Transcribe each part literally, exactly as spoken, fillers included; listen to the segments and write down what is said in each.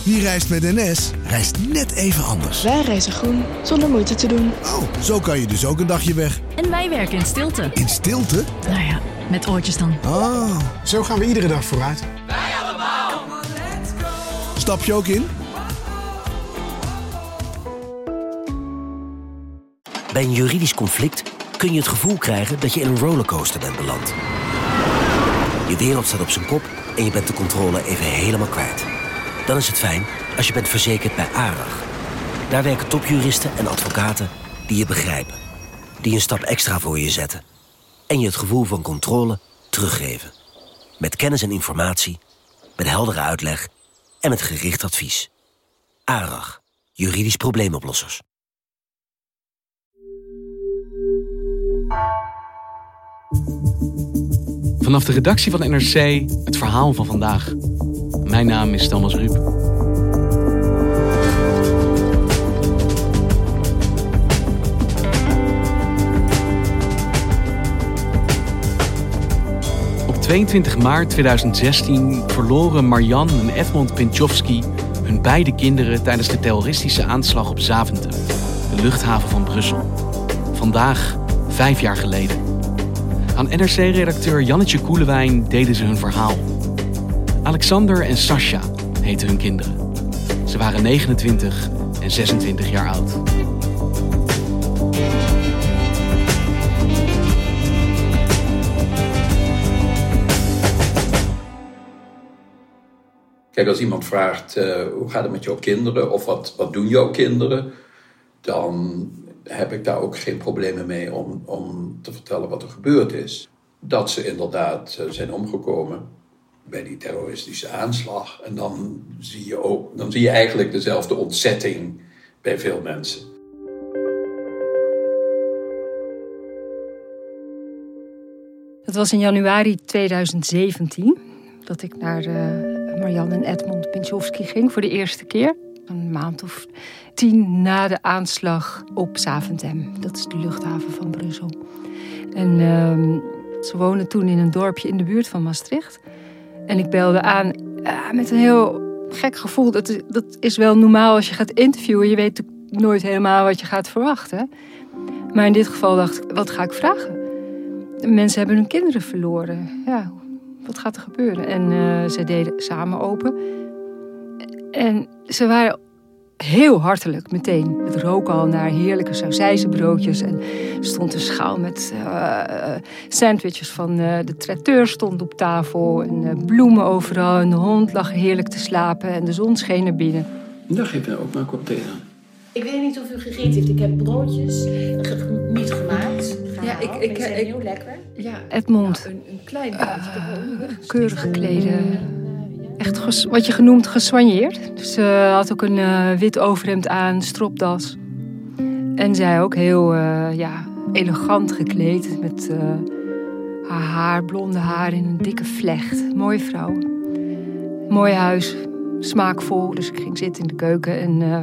Wie reist met N S, reist net even anders. Wij reizen groen, zonder moeite te doen. Oh, zo kan je dus ook een dagje weg. En wij werken in stilte. In stilte? Nou ja, met oortjes dan. Ah. Zo gaan we iedere dag vooruit. Wij allemaal. Stap je ook in? Bij een juridisch conflict kun je het gevoel krijgen dat je in een rollercoaster bent beland. Je wereld staat op zijn kop en je bent de controle even helemaal kwijt. Dan is het fijn als je bent verzekerd bij ARAG. Daar werken topjuristen en advocaten die je begrijpen. Die een stap extra voor je zetten. En je het gevoel van controle teruggeven. Met kennis en informatie, met heldere uitleg en met gericht advies. ARAG, juridisch probleemoplossers. Vanaf de redactie van N R C het verhaal van vandaag. Mijn naam is Thomas Ruip. Op tweeëntwintig maart tweeduizend zestien verloren Marjan en Edmond Pińczowski hun beide kinderen tijdens de terroristische aanslag op Zaventem, de luchthaven van Brussel. Vandaag, vijf jaar geleden. Aan N R C-redacteur Jannetje Koelewijn deden ze hun verhaal. Alexander en Sascha heten hun kinderen. Ze waren negenentwintig en zesentwintig jaar oud. Kijk, als iemand vraagt, uh, hoe gaat het met jouw kinderen? Of wat, wat doen jouw kinderen? Dan heb ik daar ook geen problemen mee om, om te vertellen wat er gebeurd is. Dat ze inderdaad uh, zijn omgekomen bij die terroristische aanslag. En dan zie je ook, dan zie je eigenlijk dezelfde ontzetting bij veel mensen. Dat was in januari tweeduizend zeventien dat ik naar uh, Marjan en Edmond Pińczowski ging voor de eerste keer. Een maand of tien na de aanslag op Zaventem. Dat is de luchthaven van Brussel. En uh, ze woonden toen in een dorpje in de buurt van Maastricht. En ik belde aan uh, met een heel gek gevoel. Dat is, dat is wel normaal als je gaat interviewen. Je weet nooit helemaal wat je gaat verwachten. Maar in dit geval dacht ik, wat ga ik vragen? Mensen hebben hun kinderen verloren. Ja, wat gaat er gebeuren? En uh, ze deden samen open. En ze waren heel hartelijk meteen. Het rook al naar heerlijke sausijzenbroodjes. En er stond een schaal met uh, sandwiches van uh, de traiteur stond op tafel. En uh, bloemen overal. En de hond lag heerlijk te slapen. En de zon scheen naar binnen. Dan geef je ook maar een kop thee aan. Ik weet niet of u gegeten heeft. Ik heb broodjes ge- niet gemaakt. Ja, ik, ik, ik, ik, heel lekker. Ja, Edmond. Nou, een, een klein broodje. Uh, keurig gekleden. Echt ges, wat je genoemd gesoigneerd. Dus ze uh, had ook een uh, wit overhemd aan, stropdas. En zij ook heel uh, ja, elegant gekleed. Met uh, haar haar, blonde haar in een dikke vlecht. Mooie vrouw. Mooi huis, smaakvol. Dus ik ging zitten in de keuken en uh,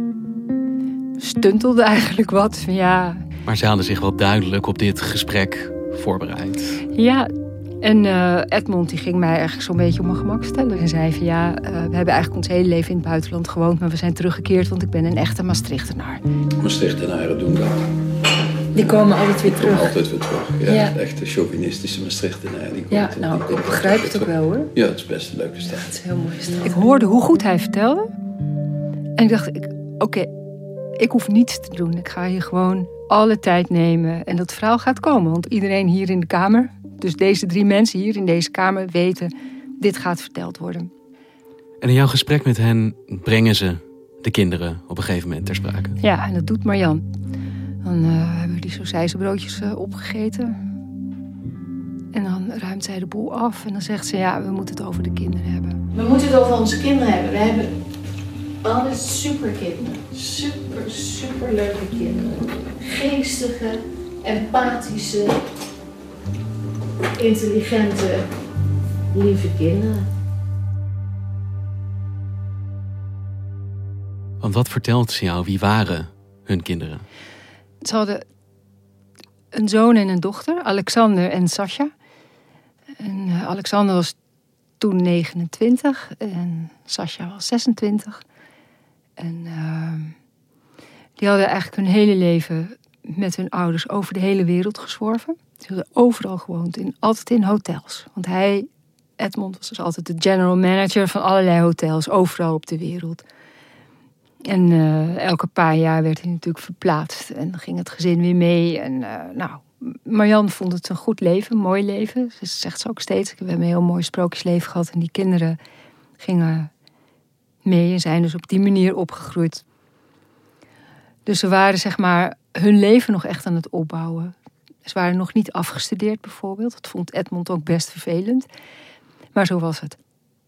stuntelde eigenlijk wat. Ja. Maar ze hadden zich wel duidelijk op dit gesprek voorbereid. Ja. En uh, Edmond die ging mij eigenlijk zo'n beetje op mijn gemak stellen. En zei van ja, uh, we hebben eigenlijk ons hele leven in het buitenland gewoond. Maar we zijn teruggekeerd, want ik ben een echte Maastrichtenaar. Maastrichtenaren doen dat. Die komen altijd weer Die terug. komen altijd weer terug. Ja, Ja. De echte chauvinistische Maastrichtenaar. Die Ja, komt, nou, die ik komt begrijp altijd het ook weer wel terug. hoor. Ja, het is best een leuke stad. Het is heel mooi stad. Ik hoorde hoe goed hij vertelde. En ik dacht, oké, okay, ik hoef niets te doen. Ik ga hier gewoon alle tijd nemen. En dat verhaal gaat komen. Want iedereen hier in de kamer, dus deze drie mensen hier in deze kamer, weten, dit gaat verteld worden. En in jouw gesprek met hen brengen ze de kinderen op een gegeven moment ter sprake. Ja, en dat doet Marjan. Dan uh, hebben we die sausijzenbroodjes uh, opgegeten. En dan ruimt zij de boel af. En dan zegt ze, ja, we moeten het over de kinderen hebben. We moeten het over onze kinderen hebben. We hebben alle superkinderen. Super, super leuke kinderen. Geestige, empathische, intelligente, lieve kinderen. Want wat vertelt ze jou? Wie waren hun kinderen? Ze hadden een zoon en een dochter, Alexander en Sascha. En uh, Alexander was toen negenentwintig en Sascha was zesentwintig. En uh, die hadden eigenlijk hun hele leven met hun ouders over de hele wereld gezworven. Die hadden overal gewoond, in, altijd in hotels. Want hij, Edmond, was dus altijd de general manager van allerlei hotels, overal op de wereld. En uh, elke paar jaar werd hij natuurlijk verplaatst. En dan ging het gezin weer mee. En uh, nou, Marianne vond het een goed leven, een mooi leven. Ze zegt ze ook steeds. We hebben een heel mooi sprookjesleven gehad. En die kinderen gingen mee en zijn dus op die manier opgegroeid. Dus ze waren zeg maar hun leven nog echt aan het opbouwen. Ze waren nog niet afgestudeerd bijvoorbeeld. Dat vond Edmond ook best vervelend. Maar zo was het.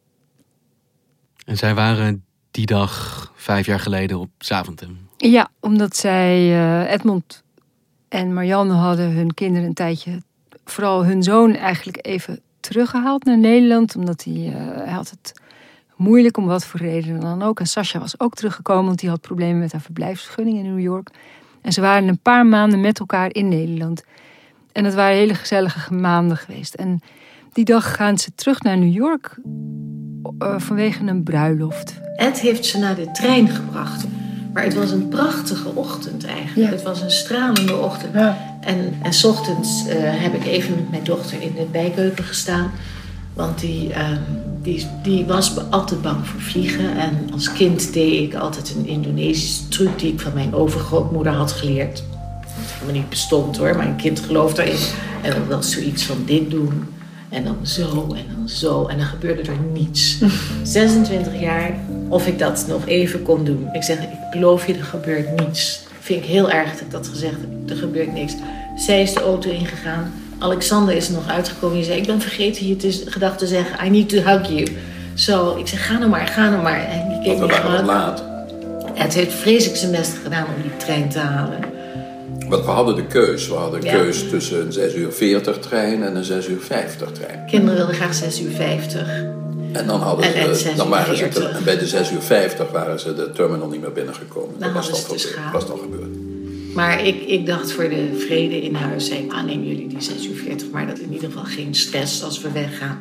En zij waren die dag vijf jaar geleden op Zaventem. Ja, omdat zij, uh, Edmond en Marianne hadden hun kinderen een tijdje, vooral hun zoon eigenlijk even teruggehaald naar Nederland. Omdat hij, uh, hij had het moeilijk om wat voor reden dan ook. En Sascha was ook teruggekomen, want die had problemen met haar verblijfsvergunning in New York. En ze waren een paar maanden met elkaar in Nederland. En dat waren hele gezellige maanden geweest. En die dag gaan ze terug naar New York uh, vanwege een bruiloft. Ed heeft ze naar de trein gebracht. Maar het was een prachtige ochtend eigenlijk. Ja. Het was een stralende ochtend. Ja. En, en 's ochtends uh, heb ik even met mijn dochter in de bijkeuken gestaan. Want die, uh, die, die was altijd bang voor vliegen. En als kind deed ik altijd een Indonesische truc die ik van mijn overgrootmoeder had geleerd. Dat helemaal niet bestond hoor, maar een kind gelooft daarin. En dan was zoiets van dit doen. En dan zo en dan zo. En dan gebeurde er niets. zesentwintig jaar, of ik dat nog even kon doen. Ik zeg, ik beloof je, er gebeurt niets. Vind ik heel erg dat ik dat gezegd heb. Er gebeurt niks. Zij is de auto ingegaan. Alexander is er nog uitgekomen. Die zei, ik ben vergeten je te, gedacht te zeggen, I need to hug you. Zo, ik zeg, ga nou maar, ga nou maar. En die keek me gewoon laat. Het heeft vreselijk zijn best gedaan om die trein te halen. Want we hadden de keus. We hadden de ja. keus tussen een zes uur veertig trein en een zes uur vijftig trein. Kinderen wilden graag zes uur vijftig. En dan, hadden en ze, dan waren ze te, en bij de zes uur vijftig waren ze de terminal niet meer binnengekomen. Dan dat was al, dus was al gebeurd. Maar ik, ik dacht voor de vrede in huis, zei ik, ah, neem jullie die zes uur veertig. Maar dat in ieder geval geen stress als we weggaan.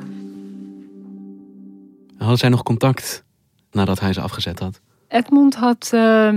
Hadden zij nog contact nadat hij ze afgezet had? Edmond had uh,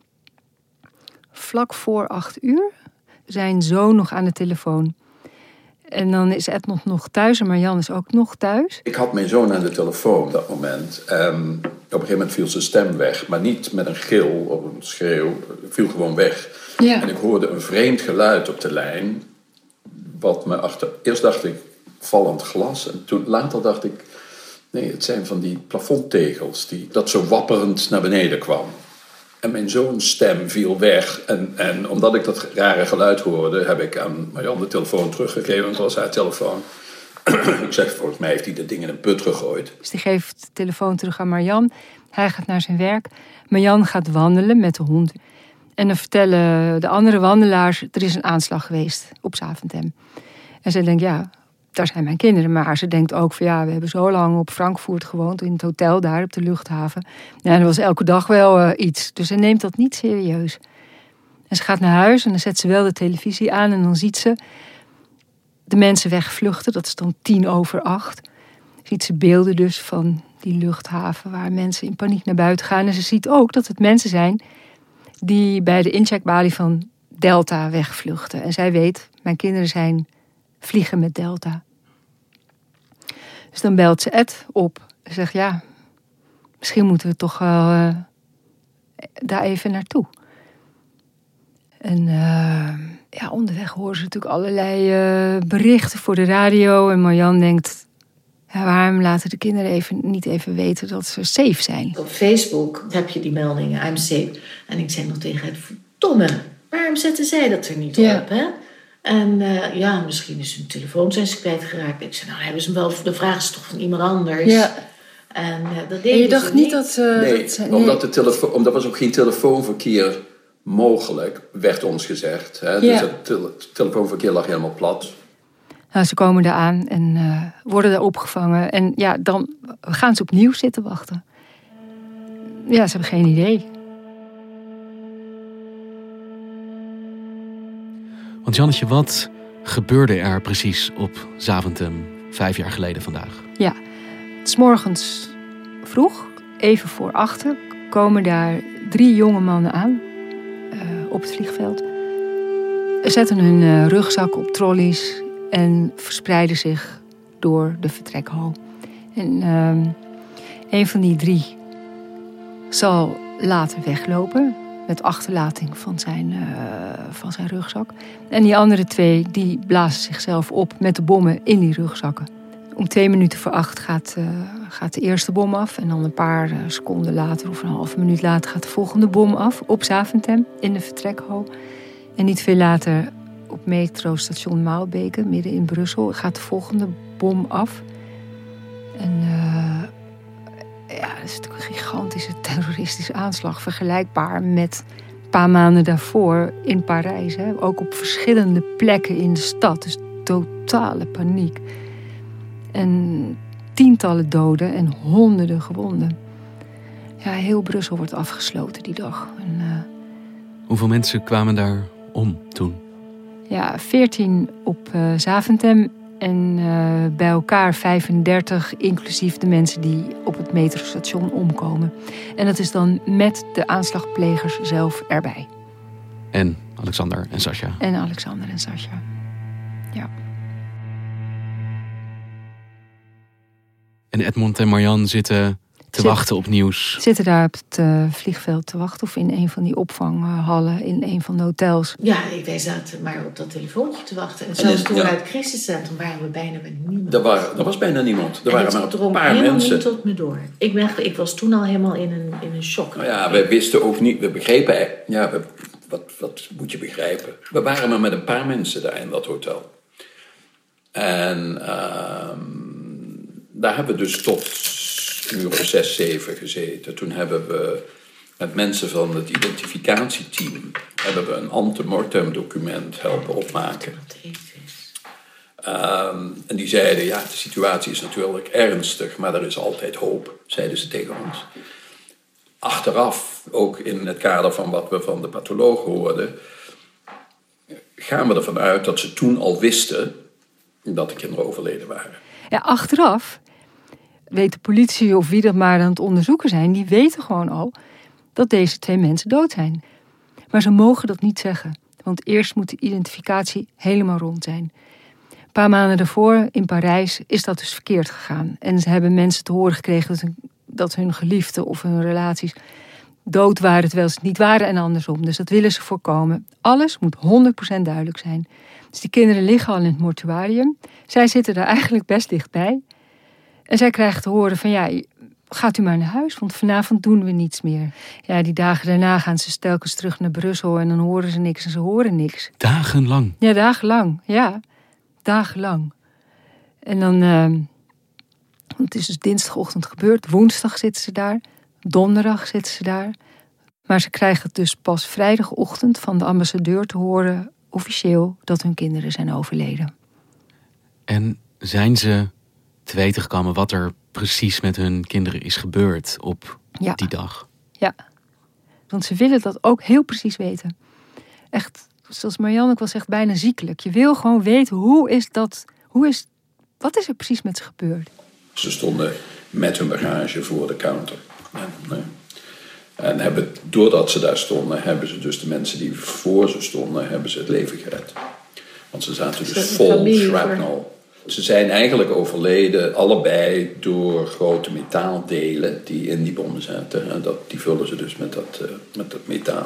vlak voor acht uur zijn zoon nog aan de telefoon. En dan is Edmond nog thuis en Marianne is ook nog thuis. Ik had mijn zoon aan de telefoon op dat moment. En op een gegeven moment viel zijn stem weg. Maar niet met een gil of een schreeuw. Het viel gewoon weg. Ja. En ik hoorde een vreemd geluid op de lijn. Wat me achter... Eerst dacht ik, vallend glas. En toen later dacht ik... Nee, het zijn van die plafondtegels. Die, dat zo wapperend naar beneden kwam. En mijn zoons stem viel weg. En, en omdat ik dat rare geluid hoorde... heb ik aan Marianne de telefoon teruggegeven. Want het was haar telefoon. Ik zeg, volgens mij heeft hij dat ding in een put gegooid. Dus die geeft de telefoon terug aan Marianne. Hij gaat naar zijn werk. Marianne gaat wandelen met de hond. En dan vertellen de andere wandelaars... er is een aanslag geweest op Zaventem. En ze denkt, ja... daar zijn mijn kinderen. Maar ze denkt ook van ja, we hebben zo lang op Frankfurt gewoond. In het hotel daar op de luchthaven. Ja, er was elke dag wel uh, iets. Dus ze neemt dat niet serieus. En ze gaat naar huis en dan zet ze wel de televisie aan. En dan ziet ze de mensen wegvluchten. Dat is dan tien over acht. Ziet ze beelden dus van die luchthaven. Waar mensen in paniek naar buiten gaan. En ze ziet ook dat het mensen zijn die bij de incheckbalie van Delta wegvluchten. En zij weet, mijn kinderen zijn... vliegen met Delta. Dus dan belt ze Ed op. En zegt, ja, misschien moeten we toch wel uh, daar even naartoe. En uh, ja, onderweg horen ze natuurlijk allerlei uh, berichten voor de radio. En Marianne denkt, ja, waarom laten de kinderen even, niet even weten dat ze safe zijn? Op Facebook heb je die meldingen, I'm safe. En ik zei nog tegen het, verdomme, waarom zetten zij dat er niet ja. op, hè? En uh, ja, misschien is hun telefoon zijn ze kwijtgeraakt. Ik zei, nou hebben ze hem wel, de vraag is toch van iemand anders. Ja. En uh, dat deden en je ze dacht niet dat... Uh, nee, dat ze, nee. Omdat, de telefoon, omdat er was ook geen telefoonverkeer mogelijk, werd ons gezegd. Hè? Dus ja. het tele- telefoonverkeer lag helemaal plat. Nou, ze komen daar aan en uh, worden daar opgevangen. En ja, dan gaan ze opnieuw zitten wachten. Ja, ze hebben geen idee. Want Jannetje, wat gebeurde er precies op Zaventem vijf jaar geleden vandaag? Ja, 'S morgens vroeg, even voor achten, komen daar drie jonge mannen aan uh, op het vliegveld. Zetten hun uh, rugzak op trolleys en verspreiden zich door de vertrekhal. En uh, een van die drie zal later weglopen met achterlating van zijn, uh, van zijn rugzak. En die andere twee die blazen zichzelf op met de bommen in die rugzakken. Om twee minuten voor acht gaat, uh, gaat de eerste bom af. En dan een paar uh, seconden later of een halve minuut later gaat de volgende bom af op Zaventem in de vertrekhal. En niet veel later op metrostation Maalbeke, midden in Brussel, gaat de volgende bom af. En uh, ja, dat is natuurlijk een gigantische terroristische aanslag. Vergelijkbaar met een paar maanden daarvoor in Parijs. Hè. Ook op verschillende plekken in de stad. Dus totale paniek. En tientallen doden en honderden gewonden. Ja, heel Brussel wordt afgesloten die dag. En, uh, Hoeveel mensen kwamen daar om toen? Ja, veertien op uh, Zaventem en uh, bij elkaar vijfendertig, inclusief de mensen die op het metrostation omkomen. En dat is dan met de aanslagplegers zelf erbij. En Alexander en Sascha. En Alexander en Sascha, ja. En Edmond en Marjan zitten te Zit, wachten op nieuws. Zitten daar op het uh, vliegveld te wachten of in een van die opvanghallen, in een van de hotels. Ja, wij zaten maar op dat telefoontje te wachten. En zelfs toen we ja. uit het crisiscentrum waren we bijna met niemand. Er, waren, er was bijna niemand. Er en waren maar een paar helemaal mensen. Niet tot me door. Ik, ben, ik was toen al helemaal in een, in een shock. Nou ja, we wisten ook niet, we begrepen, ja, we, wat, wat moet je begrijpen? We waren maar met een paar mensen daar in dat hotel. En uh, daar hebben we dus tot een uur of zes, zeven gezeten. Toen hebben we met mensen van het identificatieteam hebben we een antemortem document helpen opmaken. Um, en die zeiden, ja, de situatie is natuurlijk ernstig, maar er is altijd hoop, zeiden ze tegen ons. Achteraf, ook in het kader van wat we van de patholoog hoorden, gaan we ervan uit dat ze toen al wisten dat de kinderen overleden waren. Ja, achteraf weet de politie of wie er maar aan het onderzoeken zijn, die weten gewoon al dat deze twee mensen dood zijn. Maar ze mogen dat niet zeggen, want eerst moet de identificatie helemaal rond zijn. Een paar maanden daarvoor in Parijs is dat dus verkeerd gegaan. En ze hebben mensen te horen gekregen dat hun, dat hun geliefden of hun relaties dood waren terwijl ze het niet waren en andersom. Dus dat willen ze voorkomen. Alles moet honderd procent duidelijk zijn. Dus die kinderen liggen al in het mortuarium. Zij zitten daar eigenlijk best dichtbij. En zij krijgen te horen van ja, gaat u maar naar huis, want vanavond doen we niets meer. Ja, die dagen daarna gaan ze telkens terug naar Brussel en dan horen ze niks en ze horen niks. Dagenlang? Ja, dagenlang. Ja, dagenlang. En dan, uh, het is dus dinsdagochtend gebeurd, woensdag zitten ze daar, donderdag zitten ze daar. Maar ze krijgen het dus pas vrijdagochtend van de ambassadeur te horen, officieel, dat hun kinderen zijn overleden. En zijn ze te weten gekomen wat er precies met hun kinderen is gebeurd op ja. die dag? Ja, want ze willen dat ook heel precies weten. Echt, zoals Marjan ook wel zegt, bijna ziekelijk. Je wil gewoon weten, hoe is dat, hoe is, wat is er precies met ze gebeurd? Ze stonden met hun bagage voor de counter. En, en hebben, doordat ze daar stonden, hebben ze dus de mensen die voor ze stonden, hebben ze het leven gered. Want ze zaten dus vol shrapnel. Ze zijn eigenlijk overleden, allebei, door grote metaaldelen die in die bommen zaten. En dat, die vullen ze dus met dat, uh, met dat metaal.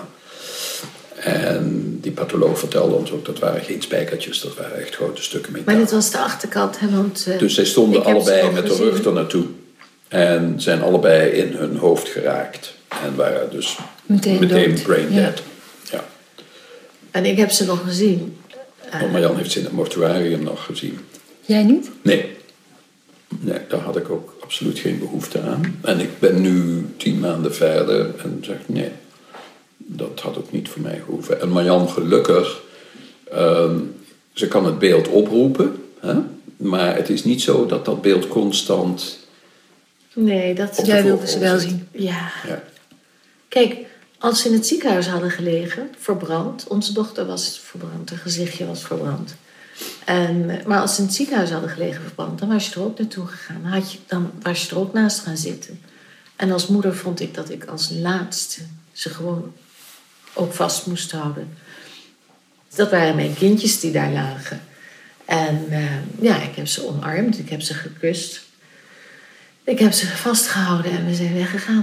En die patholoog vertelde ons ook, dat waren geen spijkertjes, dat waren echt grote stukken metaal. Maar dit was de achterkant, hè? Want, uh, dus zij stonden allebei met de rug er naartoe. En zijn allebei in hun hoofd geraakt. En waren dus meteen, meteen brain dead. Ja. Ja. En ik heb ze nog gezien. Uh, Marjan heeft ze in het mortuarium nog gezien. Jij niet? Nee. Nee, daar had ik ook absoluut geen behoefte aan. En ik ben nu tien maanden verder en zeg nee, dat had ook niet voor mij gehoeven. En Marjan, gelukkig, um, ze kan het beeld oproepen, hè? Maar het is niet zo dat dat beeld constant. Nee, dat jij wilde ze wel zien. Ja. ja. Kijk, als ze in het ziekenhuis hadden gelegen, verbrand, onze dochter was verbrand, haar gezichtje was verbrand. En, maar als ze in het ziekenhuis hadden gelegen verbrand, dan was je er ook naartoe gegaan. Dan, had je, dan was je er ook naast gaan zitten. En als moeder vond ik dat ik als laatste ze gewoon ook vast moest houden. Dat waren mijn kindjes die daar lagen. En uh, ja, ik heb ze omarmd, ik heb ze gekust. Ik heb ze vastgehouden en we zijn weggegaan.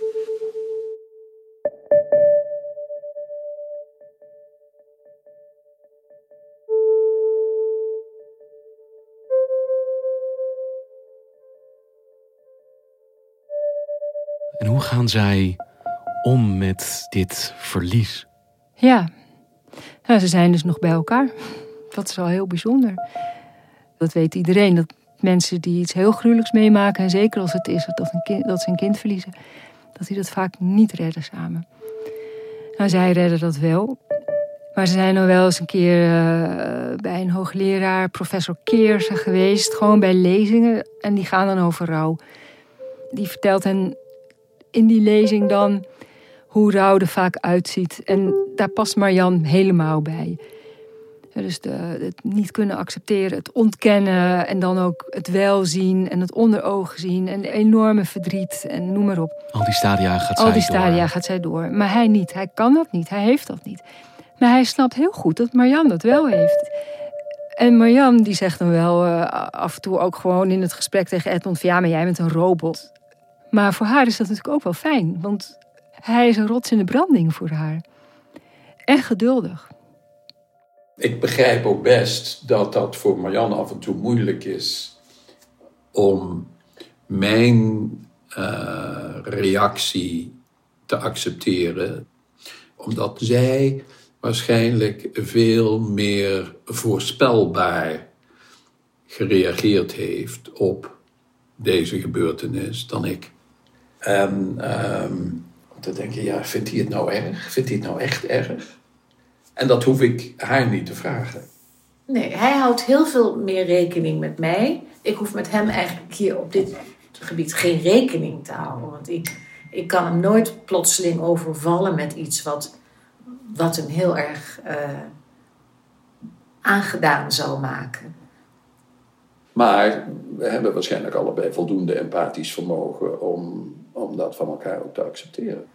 En hoe gaan zij om met dit verlies? Ja, nou, ze zijn dus nog bij elkaar. Dat is wel heel bijzonder. Dat weet iedereen, dat mensen die iets heel gruwelijks meemaken, en zeker als het is dat, een kind, dat ze een kind verliezen, dat die dat vaak niet redden samen. Nou, zij redden dat wel. Maar ze zijn nog wel eens een keer uh, bij een hoogleraar, professor Keersen, geweest. Gewoon bij lezingen. En die gaan dan over rouw. Die vertelt hen in die lezing dan hoe rouw er vaak uitziet. En daar past Marianne helemaal bij. Dus de, het niet kunnen accepteren, het ontkennen en dan ook het welzien en het onder ogen zien en enorme verdriet en noem maar op. Al die stadia gaat zij Al die stadia door. gaat zij door. Maar hij niet, hij kan dat niet, hij heeft dat niet. Maar hij snapt heel goed dat Marianne dat wel heeft. En Marianne die zegt dan wel uh, af en toe ook gewoon in het gesprek tegen Edmond van ja, maar jij bent een robot. Maar voor haar is dat natuurlijk ook wel fijn, want hij is een rots in de branding voor haar. En geduldig. Ik begrijp ook best dat dat voor Marianne af en toe moeilijk is om mijn uh, reactie te accepteren. Omdat zij waarschijnlijk veel meer voorspelbaar gereageerd heeft op deze gebeurtenis dan ik. En um, om te denken, ja, vindt hij het nou erg? Vindt hij het nou echt erg? En dat hoef ik haar niet te vragen. Nee, hij houdt heel veel meer rekening met mij. Ik hoef met hem eigenlijk hier op dit gebied geen rekening te houden. Want ik, ik kan hem nooit plotseling overvallen met iets wat, wat hem heel erg uh, aangedaan zou maken. Maar we hebben waarschijnlijk allebei voldoende empathisch vermogen om, om dat van elkaar ook te accepteren.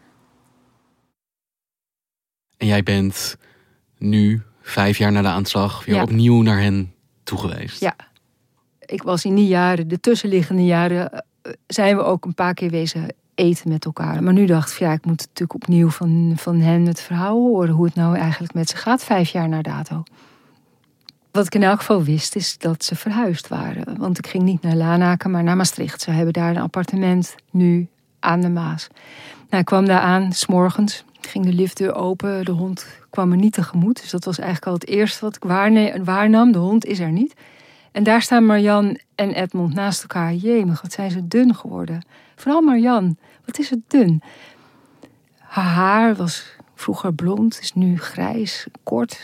En jij bent nu, vijf jaar na de aanslag, weer ja. opnieuw naar hen toe geweest. Ja. Ik was in die jaren, de tussenliggende jaren, zijn we ook een paar keer wezen eten met elkaar. Maar nu dacht ik, ja, ik moet natuurlijk opnieuw van, van hen het verhaal horen. Hoe het nou eigenlijk met ze gaat, vijf jaar na dato. Wat ik in elk geval wist, is dat ze verhuisd waren. Want ik ging niet naar Lanaken, maar naar Maastricht. Ze hebben daar een appartement nu aan de Maas. Nou, ik kwam daar aan, 's morgens. Ging de liftdeur open, de hond kwam me niet tegemoet. Dus dat was eigenlijk al het eerste wat ik waarne- waarnam. De hond is er niet. En daar staan Marianne en Edmond naast elkaar. Jemig, wat zijn ze dun geworden. Vooral Marianne, wat is het dun. Haar haar was vroeger blond, is nu grijs, kort.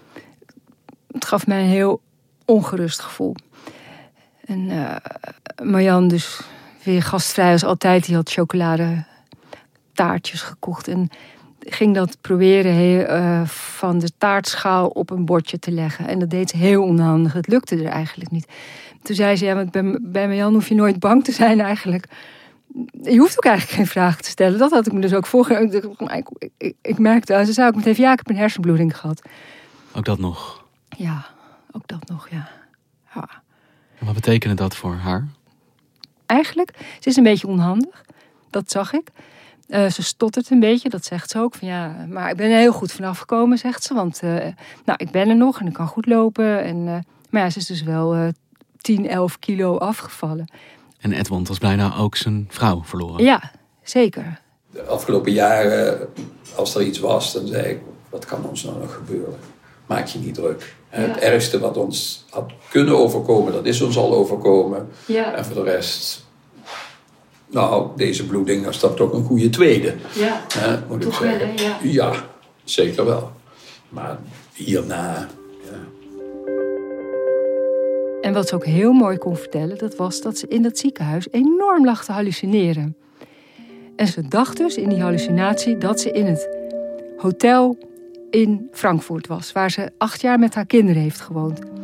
Het gaf mij een heel ongerust gevoel. En uh, Marianne dus weer gastvrij als altijd. Die had chocoladetaartjes gekocht. En ging dat proberen he, uh, van de taartschaal op een bordje te leggen. En dat deed ze heel onhandig. Het lukte er eigenlijk niet. Toen zei ze, ja, want bij, bij Marianne hoef je nooit bang te zijn eigenlijk. Je hoeft ook eigenlijk geen vragen te stellen. Dat had ik me dus ook voorgenomen. Ik, ik, ik, ik merkte, ze zei ook meteen, ja, ik heb een hersenbloeding gehad. Ook dat nog? Ja, ook dat nog, ja. ja. En wat betekende dat voor haar? Eigenlijk, ze is een beetje onhandig. Dat zag ik. Uh, ze stottert een beetje, dat zegt ze ook. Van, ja, maar ik ben er heel goed vanaf gekomen, zegt ze. Want uh, nou, ik ben er nog en ik kan goed lopen. En, uh, maar ja, ze is dus wel uh, tien, elf kilo afgevallen. En Edmond was bijna ook zijn vrouw verloren. Ja, zeker. De afgelopen jaren, als er iets was, dan zei ik, wat kan ons nou nog gebeuren? Maak je niet druk. Ja. Het ergste wat ons had kunnen overkomen, dat is ons al overkomen. Ja. En voor de rest, nou, deze bloeding, dat is dat toch een goede tweede. Ja, He, moet toch ik zeggen. wel, ja. Ja, zeker wel. Maar hierna, ja. En wat ze ook heel mooi kon vertellen, dat was dat ze in dat ziekenhuis enorm lag te hallucineren. En ze dacht dus in die hallucinatie dat ze in het hotel in Frankfurt was, waar ze acht jaar met haar kinderen heeft gewoond.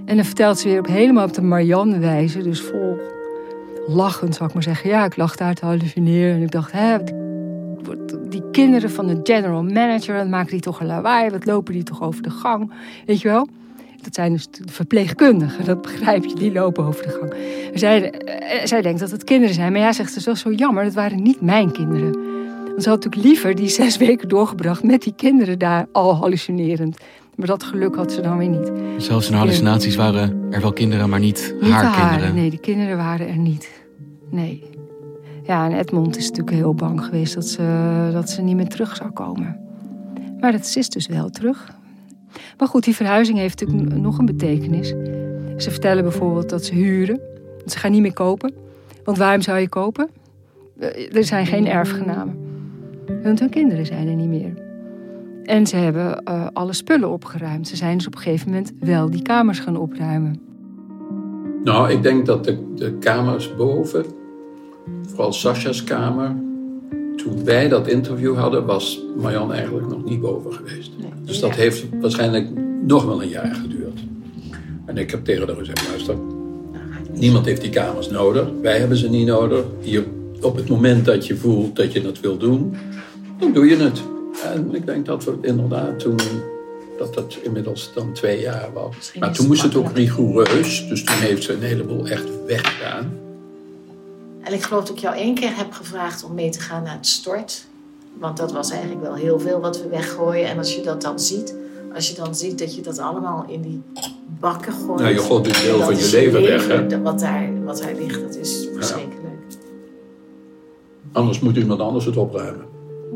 En dan vertelt ze weer op helemaal op de Marianne-wijze, dus vol lachend, zou ik maar zeggen. Ja, ik lag daar te hallucineren en ik dacht, hè, die kinderen van de general manager, wat maken die toch een lawaai, wat lopen die toch over de gang, weet je wel? Dat zijn dus de verpleegkundigen, dat begrijp je, die lopen over de gang. Zij, zij denkt dat het kinderen zijn, maar ja, zegt ze, dat is zo jammer, dat waren niet mijn kinderen. Want ze had natuurlijk liever die zes weken doorgebracht met die kinderen daar al hallucinerend. Maar dat geluk had ze dan weer niet. Zelfs in hallucinaties waren er wel kinderen, maar niet, niet haar, haar kinderen. Nee, de kinderen waren er niet. Nee. Ja, en Edmond is natuurlijk heel bang geweest dat ze, dat ze niet meer terug zou komen. Maar dat is dus wel terug. Maar goed, die verhuizing heeft natuurlijk nog een betekenis. Ze vertellen bijvoorbeeld dat ze huren. Ze gaan niet meer kopen. Want waarom zou je kopen? Er zijn geen erfgenamen. Want hun kinderen zijn er niet meer. En ze hebben uh, alle spullen opgeruimd. Ze zijn dus op een gegeven moment wel die kamers gaan opruimen. Nou, ik denk dat de, de kamers boven, vooral Sascha's kamer, toen wij dat interview hadden, was Marianne eigenlijk nog niet boven geweest. Nee, dus dat ja. heeft waarschijnlijk nog wel een jaar geduurd. En ik heb tegen haar gezegd, luister, niemand heeft die kamers nodig. Wij hebben ze niet nodig. Hier, op het moment dat je voelt dat je dat wil doen, dan doe je het. En ik denk dat we inderdaad toen, dat dat inmiddels dan twee jaar was. Misschien maar toen moest het ook rigoureus, dus toen heeft ze een heleboel echt weggedaan. En ik geloof dat ik jou één keer heb gevraagd om mee te gaan naar het stort. Want dat was eigenlijk wel heel veel wat we weggooien. En als je dat dan ziet, als je dan ziet dat je dat allemaal in die bakken gooit. Nou, je gooit een deel van je leven weg, hè? Wat daar, wat daar ligt, dat is verschrikkelijk. Ja. Anders moet iemand anders het opruimen.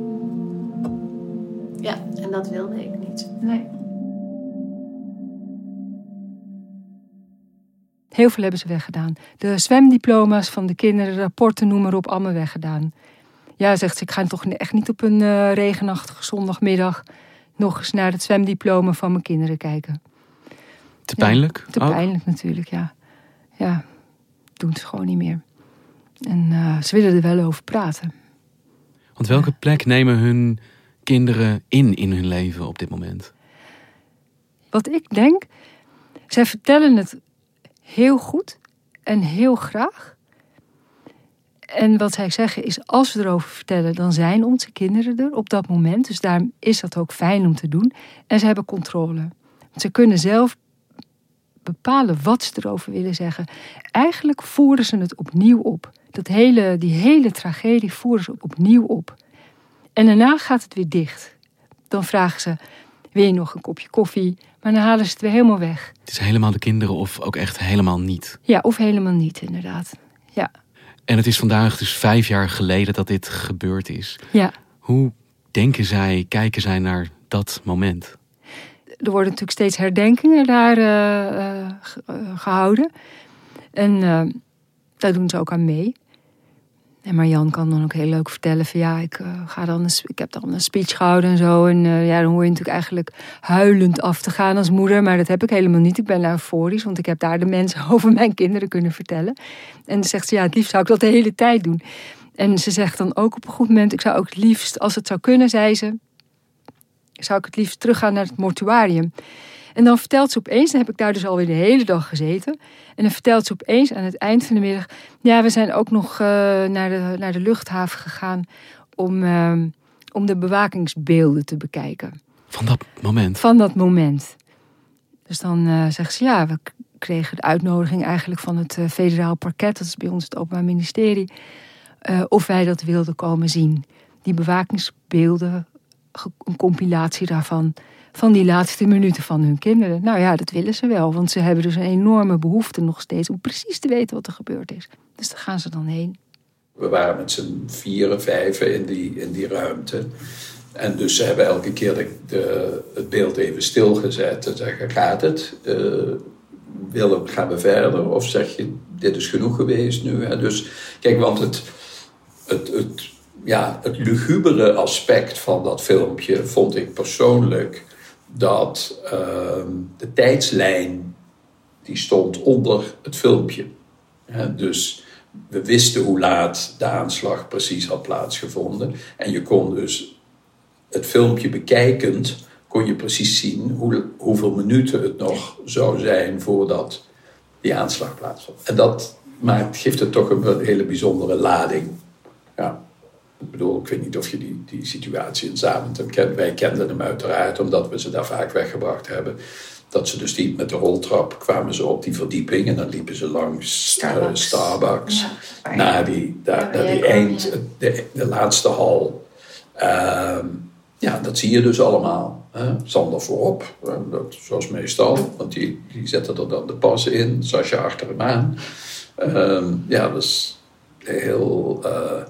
Ja, en dat wilde ik niet. Nee. Heel veel hebben ze weggedaan. De zwemdiploma's van de kinderen, rapporten, noem maar op, allemaal weggedaan. Ja, zegt ze, ik ga toch echt niet op een uh, regenachtige zondagmiddag nog eens naar het zwemdiploma van mijn kinderen kijken. Te pijnlijk? Ja, te ook? pijnlijk natuurlijk, ja. Ja, doen ze gewoon niet meer. En uh, ze willen er wel over praten. Want welke plek nemen hun kinderen in in hun leven op dit moment? Wat ik denk, zij vertellen het heel goed en heel graag. En wat zij zeggen is, als we erover vertellen, dan zijn onze kinderen er op dat moment. Dus daarom is dat ook fijn om te doen. En ze hebben controle. Want ze kunnen zelf bepalen wat ze erover willen zeggen. Eigenlijk voeren ze het opnieuw op. Dat hele, die hele tragedie voeren ze opnieuw op. En daarna gaat het weer dicht. Dan vragen ze, wil je nog een kopje koffie? Maar dan halen ze het weer helemaal weg. Het is helemaal de kinderen of ook echt helemaal niet? Ja, of helemaal niet, inderdaad. Ja. En het is vandaag dus vijf jaar geleden dat dit gebeurd is. Ja. Hoe denken zij, kijken zij naar dat moment? Er worden natuurlijk steeds herdenkingen daar uh, uh, gehouden. En uh, daar doen ze ook aan mee. En Marianne kan dan ook heel leuk vertellen van ja, ik, uh, ga dan een, ik heb dan een speech gehouden en zo. En uh, ja, dan hoor je natuurlijk eigenlijk huilend af te gaan als moeder. Maar dat heb ik helemaal niet. Ik ben euforisch, want ik heb daar de mensen over mijn kinderen kunnen vertellen. En dan zegt ze ja, het liefst zou ik dat de hele tijd doen. En ze zegt dan ook op een goed moment, ik zou ook het liefst, als het zou kunnen, zei ze, zou ik het liefst teruggaan naar het mortuarium. En dan vertelt ze opeens, dan heb ik daar dus alweer de hele dag gezeten. En dan vertelt ze opeens aan het eind van de middag, ja, we zijn ook nog uh, naar, de, naar de luchthaven gegaan om, uh, om de bewakingsbeelden te bekijken. Van dat moment? Van dat moment. Dus dan uh, zegt ze, ja, we kregen de uitnodiging eigenlijk van het uh, federaal parket, dat is bij ons het Openbaar Ministerie, uh, of wij dat wilden komen zien. Die bewakingsbeelden, een compilatie daarvan, van die laatste minuten van hun kinderen. Nou ja, dat willen ze wel, want ze hebben dus een enorme behoefte nog steeds om precies te weten wat er gebeurd is. Dus daar gaan ze dan heen. We waren met z'n vieren, vijven in die, in die ruimte. En dus ze hebben elke keer de, de, het beeld even stilgezet en zeggen, gaat het? Uh, willen, gaan we verder? Of zeg je, dit is genoeg geweest nu? Hè? Dus kijk, want het, het, het, ja, het lugubere aspect van dat filmpje vond ik persoonlijk dat uh, de tijdslijn die stond onder het filmpje. Hè? Dus we wisten hoe laat de aanslag precies had plaatsgevonden. En je kon dus het filmpje bekijkend kon je precies zien hoe, hoeveel minuten het nog zou zijn voordat die aanslag plaatsvond. En dat maakt, geeft het toch een hele bijzondere lading. Ja. Ik bedoel, ik weet niet of je die, die situatie in Zaventem kent. Wij kenden hem uiteraard, omdat we ze daar vaak weggebracht hebben. Dat ze dus die, met de roltrap kwamen ze op die verdieping en dan liepen ze langs Starbucks, uh, Starbucks ja, naar die, daar, ja, naar die eind, de, de laatste hal. Uh, ja, dat zie je dus allemaal. Hè? Sander voorop, uh, dat, zoals meestal, want die, die zetten er dan de passen in, Sascha achter hem aan. Uh, ja, dat is heel, uh,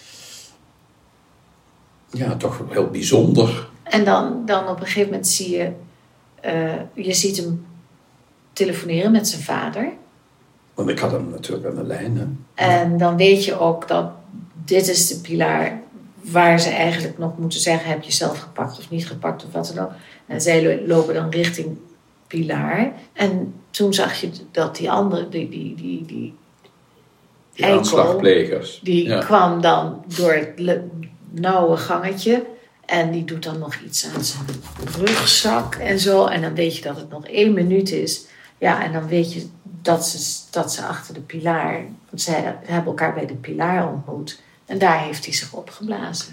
ja, toch heel bijzonder. En dan, dan op een gegeven moment zie je, uh, je ziet hem telefoneren met zijn vader. Want ik had hem natuurlijk aan de lijn. Hè? En dan weet je ook dat dit is de pilaar waar ze eigenlijk nog moeten zeggen, heb je zelf gepakt of niet gepakt of wat dan ook. En zij lopen dan richting pilaar. En toen zag je dat die andere, die, die, die, die, die aanslagplegers, die ja. kwam dan door het nauwe gangetje en die doet dan nog iets aan zijn rugzak en zo. En dan weet je dat het nog één minuut is. Ja, en dan weet je dat ze, dat ze achter de pilaar, want zij hebben elkaar bij de pilaar ontmoet. En daar heeft hij zich opgeblazen.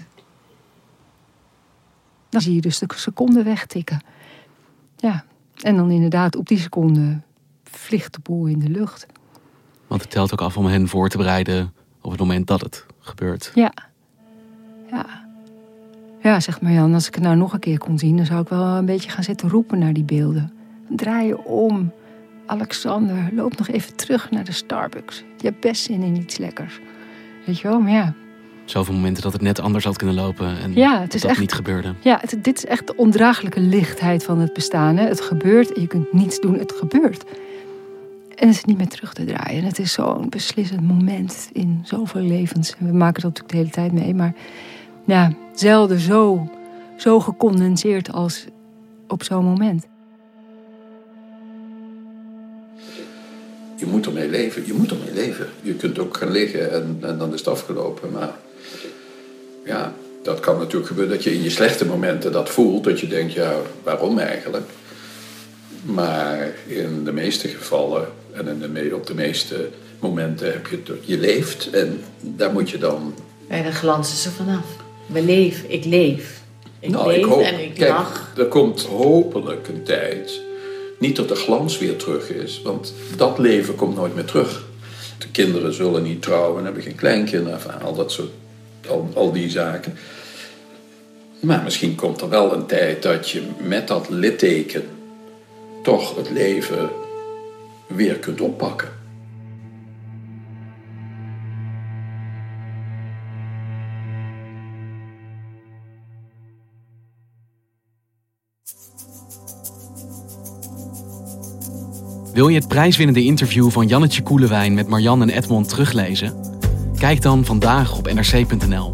Dan zie je dus de seconde wegtikken. Ja, en dan inderdaad op die seconde vliegt de boel in de lucht. Want het telt ook af om hen voor te bereiden op het moment dat het gebeurt. Ja. Ja. Ja, zeg maar Jan, als ik het nou nog een keer kon zien, dan zou ik wel een beetje gaan zitten roepen naar die beelden. Draai je om. Alexander, loop nog even terug naar de Starbucks. Je hebt best zin in iets lekkers. Weet je wel, maar ja. Zoveel momenten dat het net anders had kunnen lopen en ja, het is dat echt, niet gebeurde. Ja, het, dit is echt de ondraaglijke lichtheid van het bestaan. Hè. Het gebeurt en je kunt niets doen, het gebeurt. En het is niet meer terug te draaien. En het is zo'n beslissend moment in zoveel levens. En we maken dat natuurlijk de hele tijd mee. Maar ja, zelden zo, zo gecondenseerd als op zo'n moment. Je moet ermee leven. Je moet ermee leven. Je kunt ook gaan liggen en, en dan is het afgelopen. Maar ja, dat kan natuurlijk gebeuren dat je in je slechte momenten dat voelt. Dat je denkt, ja, waarom eigenlijk? Maar in de meeste gevallen en in de, op de meeste momenten heb je het, je leeft. En daar moet je dan... En dan glanzen ze vanaf. We leven, ik leef. Ik nou, leef ik hoop, en ik kijk, lach. Er komt hopelijk een tijd... Niet dat de glans weer terug is, want dat leven komt nooit meer terug. De kinderen zullen niet trouwen, hebben geen kleinkinderen, enfin, al dat soort, al, al die zaken. Maar misschien komt er wel een tijd dat je met dat litteken toch het leven weer kunt oppakken. Wil je het prijswinnende interview van Jannetje Koelewijn met Marjan en Edmond teruglezen? Kijk dan vandaag op n r c punt n l.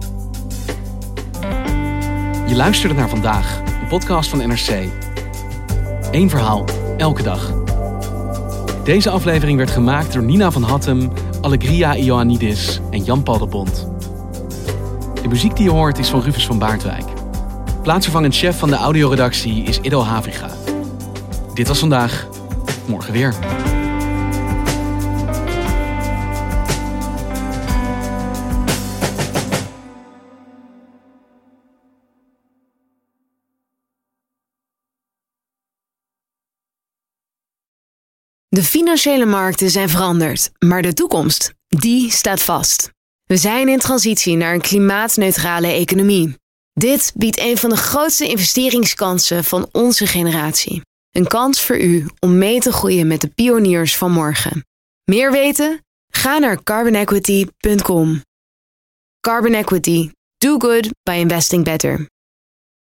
Je luisterde naar Vandaag, een podcast van N R C. Eén verhaal, elke dag. Deze aflevering werd gemaakt door Nina van Hattem, Allegria Ioannidis en Jan-Paul de Bond. De muziek die je hoort is van Rufus van Baardwijk. Plaatsvervangend chef van de audioredactie is Ido Haviga. Dit was Vandaag. Morgen weer. De financiële markten zijn veranderd, maar de toekomst, die staat vast. We zijn in transitie naar een klimaatneutrale economie. Dit biedt een van de grootste investeringskansen van onze generatie. Een kans voor u om mee te groeien met de pioniers van morgen. Meer weten? Ga naar carbon equity punt com. Carbon Equity. Do good by investing better.